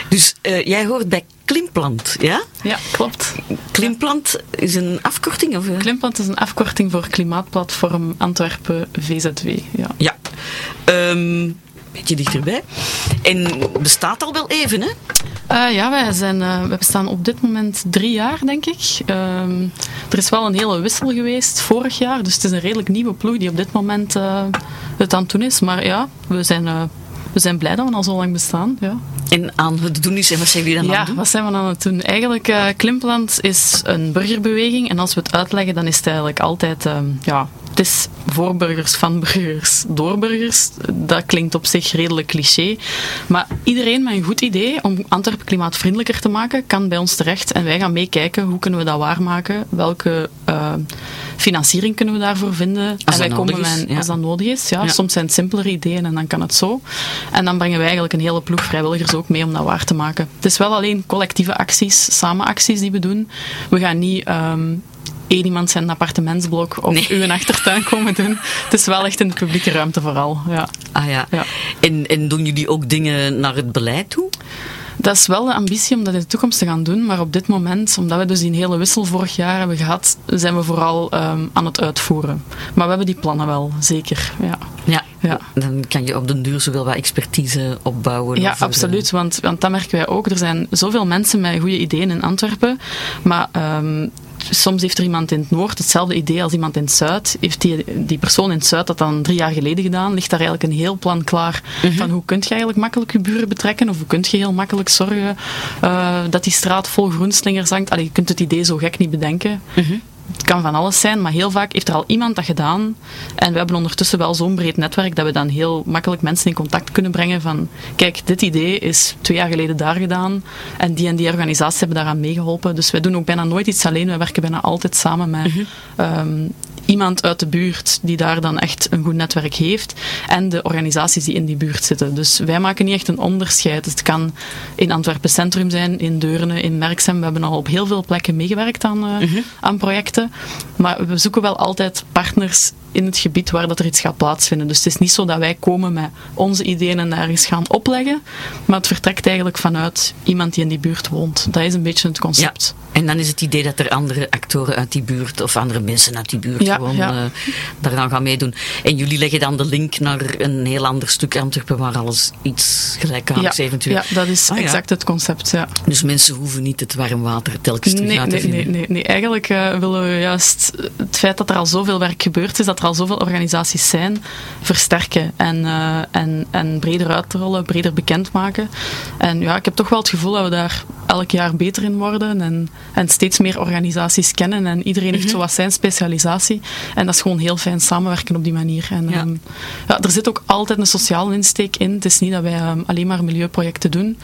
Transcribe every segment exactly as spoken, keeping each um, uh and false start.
Dus uh, jij hoort bij Klimplant, ja? Ja, klopt. Klimplant is een afkorting? Of? Klimplant is een afkorting voor Klimaatplatform Antwerpen V Z W. Ja. Ja. Um, beetje dichterbij. En bestaat al wel even, hè? Uh, ja, wij, zijn, uh, wij bestaan op dit moment drie jaar, denk ik. Um, er is wel een hele wissel geweest vorig jaar, dus het is een redelijk nieuwe ploeg die op dit moment uh, het aan het doen is. Maar ja, we zijn, uh, we zijn blij dat we al zo lang bestaan. Ja. En aan het doen is, en wat zijn jullie dan ja, aan het doen? Ja, wat zijn we aan het doen? Eigenlijk, uh, Klimplant is een burgerbeweging en als we het uitleggen, dan is het eigenlijk altijd... Uh, ja, het is voor burgers, van burgers, door burgers. Dat klinkt op zich redelijk cliché. Maar iedereen met een goed idee om Antwerpen klimaatvriendelijker te maken, kan bij ons terecht. En wij gaan meekijken, hoe kunnen we dat waarmaken? Welke uh, financiering kunnen we daarvoor vinden? Als en wij dat komen nodig is. met, Ja. Als dat nodig is. Ja. Ja. Soms zijn het simpelere ideeën en dan kan het zo. En dan brengen wij eigenlijk een hele ploeg vrijwilligers ook mee om dat waar te maken. Het is wel alleen collectieve acties, samenacties die we doen. We gaan niet... Um, één iemand zijn appartementsblok of nee. uw achtertuin komen doen. Het is wel echt in de publieke ruimte vooral. Ja. Ah ja. ja. En, en doen jullie ook dingen naar het beleid toe? Dat is wel de ambitie om dat in de toekomst te gaan doen, maar op dit moment, omdat we dus die hele wissel vorig jaar hebben gehad, zijn we vooral um, aan het uitvoeren. Maar we hebben die plannen wel, zeker. Ja. Ja. Ja. Dan kan je op den duur zowel wat expertise opbouwen. Ja, over, absoluut, want, want dat merken wij ook. Er zijn zoveel mensen met goede ideeën in Antwerpen, maar um, soms heeft er iemand in het noord hetzelfde idee als iemand in het zuid. Heeft die, die persoon in het zuid dat dan drie jaar geleden gedaan, ligt daar eigenlijk een heel plan klaar mm-hmm. van hoe kun je eigenlijk makkelijk je buren betrekken of hoe kun je heel makkelijk zorgen uh, dat die straat vol groenslingers hangt. Allee, je kunt het idee zo gek niet bedenken. Mm-hmm. Het kan van alles zijn, maar heel vaak heeft er al iemand dat gedaan. En we hebben ondertussen wel zo'n breed netwerk dat we dan heel makkelijk mensen in contact kunnen brengen van kijk, dit idee is twee jaar geleden daar gedaan en die en die organisaties hebben daaraan meegeholpen. Dus wij doen ook bijna nooit iets alleen. Wij werken bijna altijd samen met mm-hmm. um, iemand uit de buurt die daar dan echt een goed netwerk heeft en de organisaties die in die buurt zitten. Dus wij maken niet echt een onderscheid. Het kan in Antwerpen Centrum zijn, in Deurne, in Merksem. We hebben al op heel veel plekken meegewerkt aan, uh, mm-hmm. aan projecten. Maar we zoeken wel altijd partners in het gebied waar dat er iets gaat plaatsvinden. Dus het is niet zo dat wij komen met onze ideeën en ergens gaan opleggen, maar het vertrekt eigenlijk vanuit iemand die in die buurt woont. Dat is een beetje het concept. Ja. En dan is het idee dat er andere actoren uit die buurt of andere mensen uit die buurt ja, gewoon ja. uh, daaraan gaan meedoen. En jullie leggen dan de link naar een heel ander stuk Antwerpen waar alles iets gelijkaardigs ja, eventueel... Ja, dat is ah, exact ja. het concept, ja. Dus mensen hoeven niet het warm water telkens terug nee, uit te nee, vinden? Nee, nee, nee. Eigenlijk uh, willen we juist het feit dat er al zoveel werk gebeurd is, dat er al zoveel organisaties zijn, versterken en, uh, en, en breder uitrollen, breder bekendmaken. En ja, ik heb toch wel het gevoel dat we daar elk jaar beter in worden en, en steeds meer organisaties kennen en iedereen heeft mm-hmm. zo wat zijn specialisatie en dat is gewoon heel fijn samenwerken op die manier. En, ja. Um, ja, er zit ook altijd een sociale insteek in. Het is niet dat wij um, alleen maar milieuprojecten doen.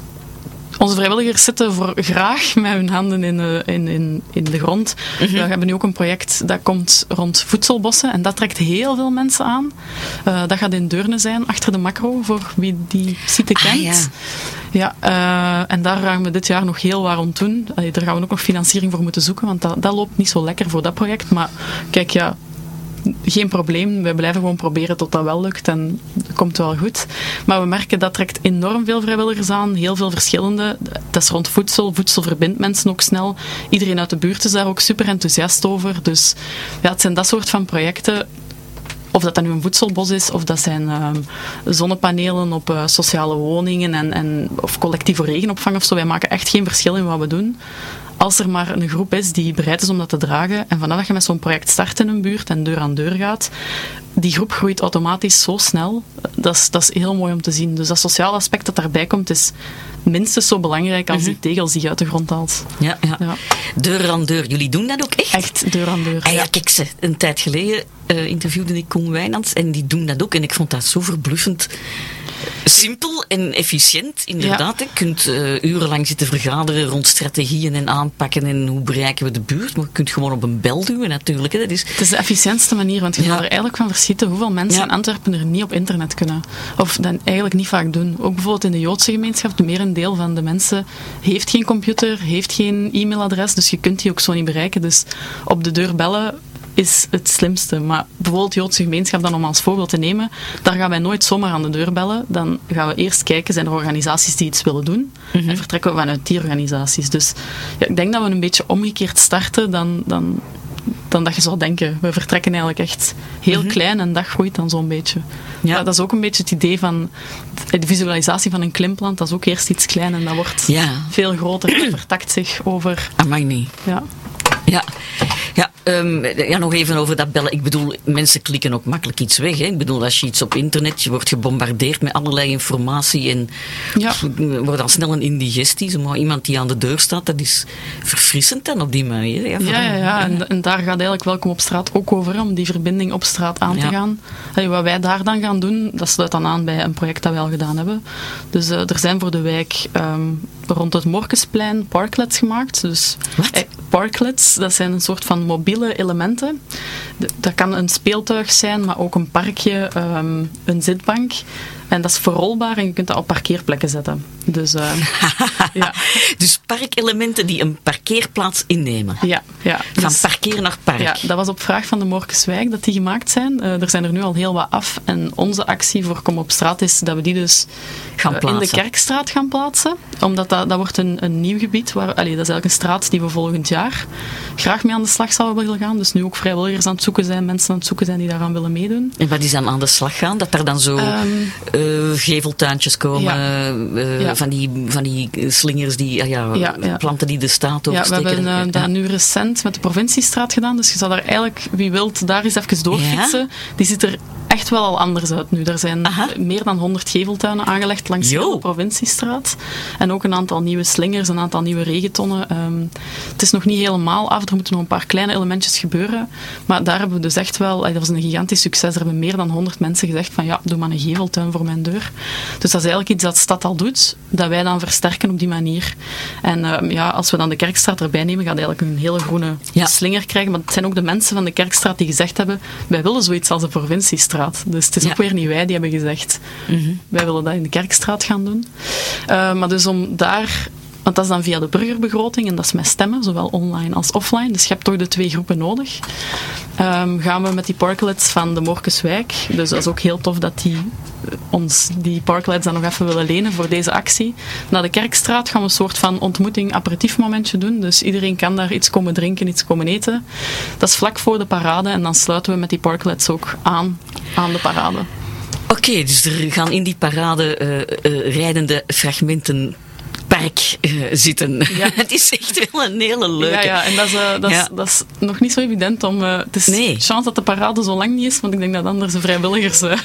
Onze vrijwilligers zitten voor graag met hun handen in de, in, in, in de grond. Mm-hmm. We hebben nu ook een project dat komt rond voedselbossen en dat trekt heel veel mensen aan. Uh, dat gaat in Deurne zijn, achter de macro, voor wie die site kent. Ah, ja. Ja, uh, en daar gaan we dit jaar nog heel waar om doen. Allee, daar gaan we ook nog financiering voor moeten zoeken, want dat, dat loopt niet zo lekker voor dat project. Maar kijk, ja, geen probleem. We blijven gewoon proberen tot dat wel lukt en dat komt wel goed. Maar we merken dat trekt enorm veel vrijwilligers aan, heel veel verschillende. Dat is rond voedsel. Voedsel verbindt mensen ook snel. Iedereen uit de buurt is daar ook super enthousiast over. Dus ja, het zijn dat soort van projecten. Of dat dat nu een voedselbos is, of dat zijn um, zonnepanelen op uh, sociale woningen en, en, of collectieve regenopvang of zo. Wij maken echt geen verschil in wat we doen. Als er maar een groep is die bereid is om dat te dragen en vanaf dat je met zo'n project start in een buurt en deur aan deur gaat, die groep groeit automatisch zo snel. Dat is, dat is heel mooi om te zien. Dus dat sociale aspect dat daarbij komt is minstens zo belangrijk als mm-hmm. die tegels die je uit de grond haalt. Ja, ja. ja. Deur aan deur. Jullie doen dat ook echt? Echt, deur aan deur. Ah, ja, kijk, ze, een tijd geleden uh, interviewde ik Koen Wijnands en die doen dat ook. En ik vond dat zo verbluffend simpel en efficiënt, inderdaad. Ja. Je kunt uh, urenlang zitten vergaderen rond strategieën en aanpakken en hoe bereiken we de buurt. Maar je kunt gewoon op een bel duwen natuurlijk. Hè. Dat is... Het is de efficiëntste manier, want je ja. gaat er eigenlijk van verschieten hoeveel mensen ja. in Antwerpen er niet op internet kunnen. Of dat eigenlijk niet vaak doen. Ook bijvoorbeeld in de Joodse gemeenschap, de merendeel van de mensen heeft geen computer, heeft geen e-mailadres, dus je kunt die ook zo niet bereiken. Dus op de deur bellen is het slimste. Maar bijvoorbeeld Joodse gemeenschap, dan om als voorbeeld te nemen, daar gaan wij nooit zomaar aan de deur bellen. Dan gaan we eerst kijken, zijn er organisaties die iets willen doen? Mm-hmm. En vertrekken we vanuit die organisaties. Dus ja, ik denk dat we een beetje omgekeerd starten dan, dan, dan dat je zou denken. We vertrekken eigenlijk echt heel mm-hmm. klein en dat groeit dan zo'n beetje. Ja. Maar dat is ook een beetje het idee van de visualisatie van een klimplant. Dat is ook eerst iets klein en dat wordt ja. veel groter en vertakt zich over... Amai niet. Ja. Ja, ja, um, ja, nog even over dat bellen. Ik bedoel, mensen klikken ook makkelijk iets weg. Hè. Ik bedoel, als je iets op internet, je wordt gebombardeerd met allerlei informatie en ja. wordt al snel een indigestie. Maar iemand die aan de deur staat, dat is verfrissend dan op die manier. Ja, ja, ja, ja. En, en daar gaat eigenlijk Welkom op straat ook over, om die verbinding op straat aan te ja. gaan. Hey, wat wij daar dan gaan doen, dat sluit dan aan bij een project dat wij al gedaan hebben. Dus uh, er zijn voor de wijk um, rond het Morkesplein parklets gemaakt. Dus, Wat? Parklets, dat zijn een soort van mobiele elementen. Dat kan een speeltuig zijn, maar ook een parkje, um, een zitbank. En dat is verrolbaar en je kunt dat op parkeerplekken zetten. Dus, uh, ja. dus parkelementen die een parkeerplaats innemen. Ja, ja. Van dus, parkeer naar park. Ja, dat was op vraag van de Morkeswijk dat die gemaakt zijn. Uh, er zijn er nu al heel wat af. En onze actie voor Kom op straat is dat we die dus gaan uh, in de Kerkstraat gaan plaatsen. Omdat dat, dat wordt een, een nieuw gebied. Waar, allee, dat is eigenlijk een straat die we volgend jaar graag mee aan de slag zouden willen gaan. Dus nu ook vrijwilligers aan het zoeken zijn, mensen aan het zoeken zijn die daaraan willen meedoen. En wat is dan aan de slag gaan? Dat er dan zo... Um, uh, geveltuintjes komen, ja. Uh, ja. van, die, van die slingers, die, uh, ja, ja, ja. planten die de staat oversteken. Ja, we hebben uh, dat ja. nu recent met de provinciestraat gedaan, dus je zal daar eigenlijk, wie wilt, daar eens even doorfietsen. Ja? Die ziet er echt wel al anders uit nu. Er zijn Aha. meer dan honderd geveltuinen aangelegd langs de provinciestraat. En ook een aantal nieuwe slingers, een aantal nieuwe regentonnen. Um, het is nog niet helemaal af, er moeten nog een paar kleine elementjes gebeuren. Maar daar hebben we dus echt wel, dat was een gigantisch succes. Er hebben meer dan honderd mensen gezegd van ja, doe maar een geveltuin voor mijn deur. Dus dat is eigenlijk iets dat de stad al doet, dat wij dan versterken op die manier. En um, ja, als we dan de Kerkstraat erbij nemen, gaat eigenlijk een hele groene ja. slinger krijgen. Maar het zijn ook de mensen van de Kerkstraat die gezegd hebben, wij willen zoiets als de provinciestraat. Dus het is ja. ook weer niet wij die hebben gezegd, mm-hmm. wij willen dat in de Kerkstraat gaan doen. Uh, maar dus om daar... Want dat is dan via de burgerbegroting en dat is met stemmen, zowel online als offline. Dus je hebt toch de twee groepen nodig. Um, gaan we met die parklets van de Morkeswijk. Dus dat is ook heel tof dat die ons die parklets dan nog even willen lenen voor deze actie. Naar de Kerkstraat gaan we een soort van ontmoeting aperitiefmomentje doen. Dus iedereen kan daar iets komen drinken, iets komen eten. Dat is vlak voor de parade en dan sluiten we met die parklets ook aan aan de parade. Oké, okay, dus er gaan in die parade uh, uh, rijdende fragmenten park uh, zitten. Ja. Het is echt wel een hele leuke. Ja, ja en dat is, uh, dat, ja. is, dat is nog niet zo evident om... Uh, het is nee. chance dat de parade zo lang niet is, want ik denk dat anders de vrijwilligers... Uh,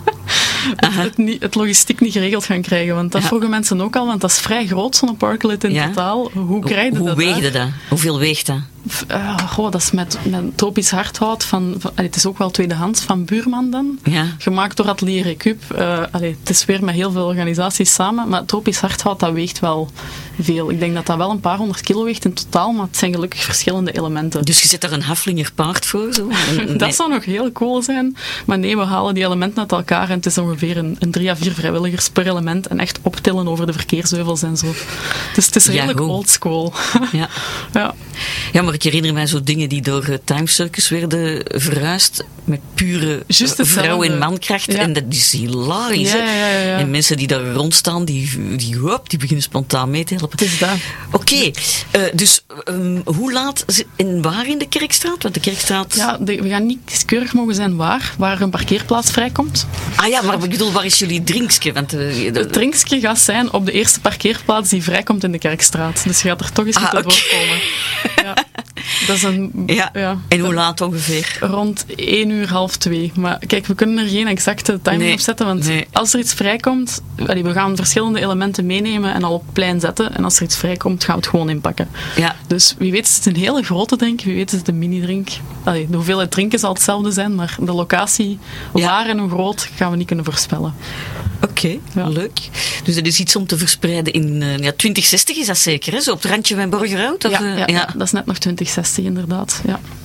het, het, niet, het logistiek niet geregeld gaan krijgen. Want dat ja. vroegen mensen ook al, want dat is vrij groot, zo'n parklet in ja. totaal. Hoe krijg je Hoe dat? Hoe weegde dat? Hoeveel weegt dat? Uh, goh, dat is met, met tropisch hardhout. Van, van, allee, het is ook wel tweedehands van Buurman dan. Ja. Gemaakt door Atelier Recup. Uh, allee, het is weer met heel veel organisaties samen. Maar tropisch hardhout, dat weegt wel veel. Ik denk dat dat wel een paar honderd kilo weegt in totaal. Maar het zijn gelukkig verschillende elementen. Dus je zet daar een Haflinger paard voor? Zo? dat nee. zou nog heel cool zijn. Maar nee, we halen die elementen uit elkaar. En het is ongeveer een, een drie à vier vrijwilligers per element. En echt optillen over de verkeersheuvels en zo. Dus het is redelijk ja, oldschool. ja. ja. Ja, maar ik herinner mij zo dingen die door uh, Time Circus werden verhuisd met pure uh, vrouw- en mankracht. Ja. En dat is hilarisch. Ja, ja, ja, ja. En mensen die daar rondstaan, die, die, hoop, die beginnen spontaan mee te helpen. Het is dat. Oké, okay. uh, dus um, hoe laat en waar in de Kerkstraat? Want de Kerkstraat... Ja, de, we gaan niet kieskeurig mogen zijn waar, waar een parkeerplaats vrijkomt. Ah ja, maar ik bedoel, waar is jullie drinkske? Want, uh, de... Het drinkske gaat zijn op de eerste parkeerplaats die vrijkomt in de Kerkstraat. Dus je gaat er toch eens ah, moeten okay. doorkomen. Ja. Dat is een... Ja. Ja. En hoe laat ongeveer? Rond één uur, half twee. Maar kijk, we kunnen er geen exacte timing nee. op zetten, want nee. als er iets vrijkomt, we gaan verschillende elementen meenemen en al op het plein zetten. En als er iets vrijkomt, gaan we het gewoon inpakken. Ja. Dus wie weet is het een hele grote drink, wie weet is het een mini-drink. Allee, de hoeveelheid drinken zal hetzelfde zijn, maar de locatie, ja. waar en hoe groot, gaan we niet kunnen voorspellen. Oké, okay, ja. leuk. Dus dat is iets om te verspreiden in uh, ja, twintig zestig is dat zeker, hè? Zo op het randje van Borgerhout? Of, ja, ja, uh, ja, dat is net nog twintig zestig inderdaad. Ja.